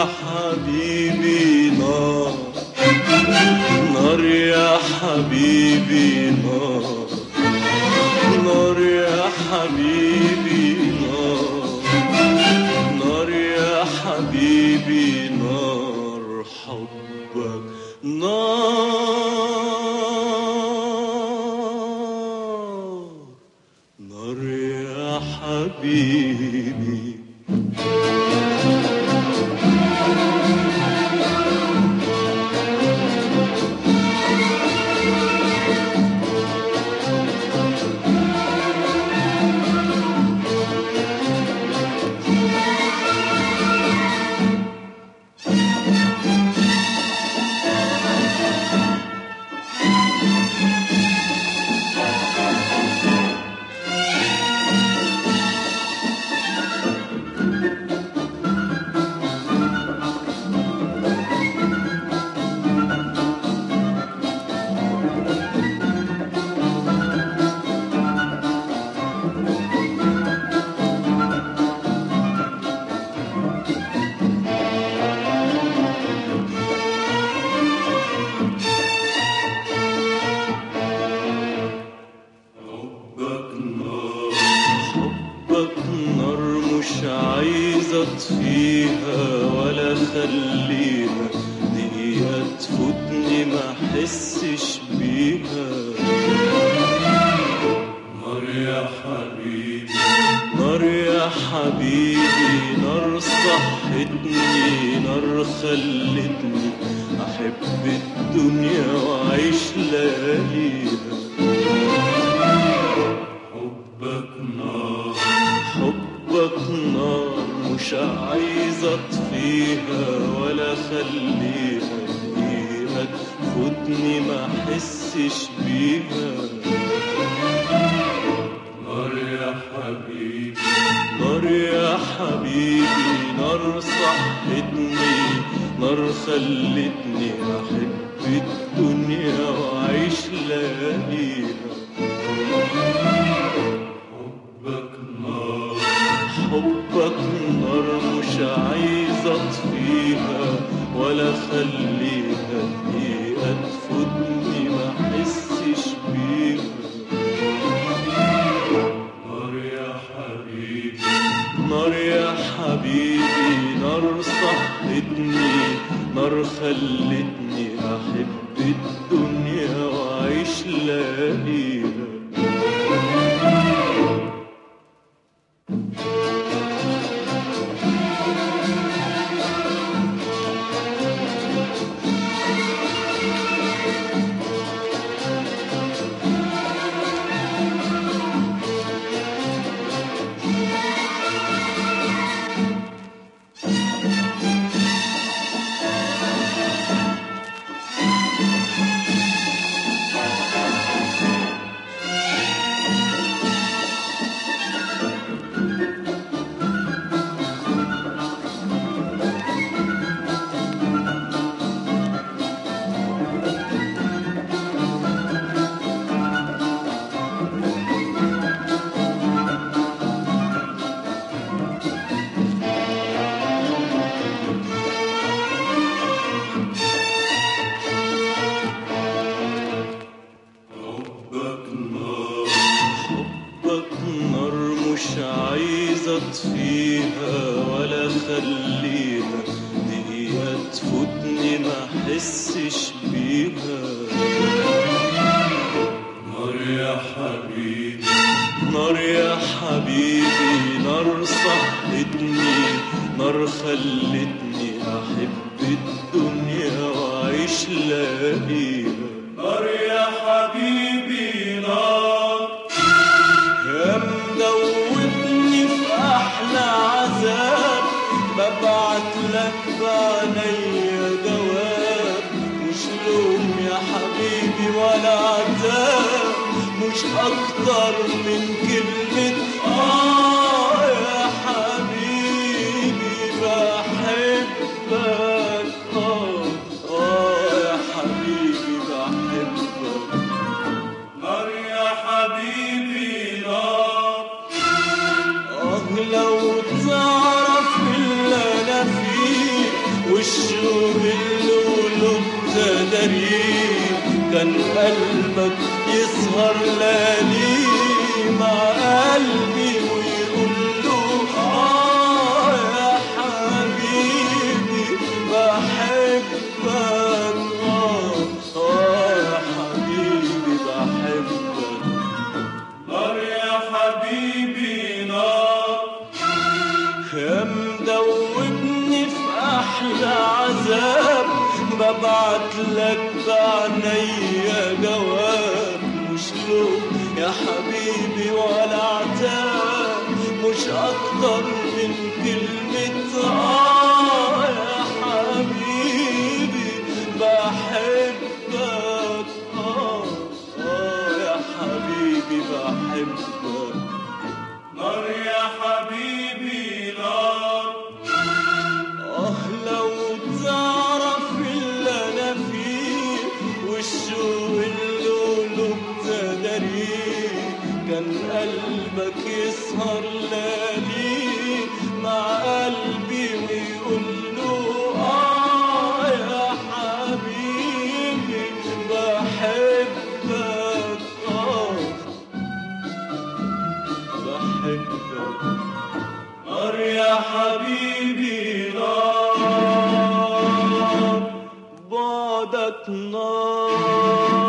حبيبي نار، نار يا حبيبي نار، نار يا حبيبي نار، نار يا حبيبي نار، حبك نار، نار يا حبيبي. فيها ولا خليها دقيقة تفوتني ما حسش بيها. نار يا حبيبي، نار يا حبيبي، نار صحتني، نار خلتني أحب الدنيا وأعيش لياليها. حبك نار، حبك نار، مش عايز اطفيها ولا خليها دقيقة تفوتني ما احسش بيها. نار يا حبيبي، نار يا حبيبي، نار صحتني، نار خلتني احب الدنيا واعيش لياليها. حبك نار، حبك نار، مش عايز اطفيها ولا خليها دقيقة تفوتني ما احسش بيها. نار يا حبيبي، نار يا حبيبي، نار صحتني، نار خلتني احب الدنيا واعيش لياليها. فيها ولا خليها دقيقة تفوتني ما احسش بيها. نار يا حبيبي، نار يا حبيبي، نار صحتني، نار خلتني احب الدنيا واعيش لياليها. نار يا حبيبي نار، يا مدوبني في احلى عذاب، ببعت لك بعينيا جواب، مش لوم يا حبيبي ولا عتاب، مش اكتر من كلمة يا حبيبي بحبك. يا حبيبي بحبك. نار يا حبيبي نار، لو تعرف اللي انا فيه، والشوق اللولو تدري كان قلبك يسهر ليالي مع قلبي ويقول له يا حبيبي بحبك يا حبيبي بحبك نار يا حبيبي نار يا مدوبني في أحلى عذاب ببعتلك بعنيا جواب مش لوم يا حبيبي ولا عتاب مش أكتر من كلمة يا حبيبي بحبك يا حبيبي بحبك نار يا حبيبي نار لو تعرف اللي أنا فيه والشوق اللولو تدري كان قلبك يسهر ليالي مع قلبي ويقول له يا حبيبي بحبك بحبك نار يا حبيبي نار بعدك نار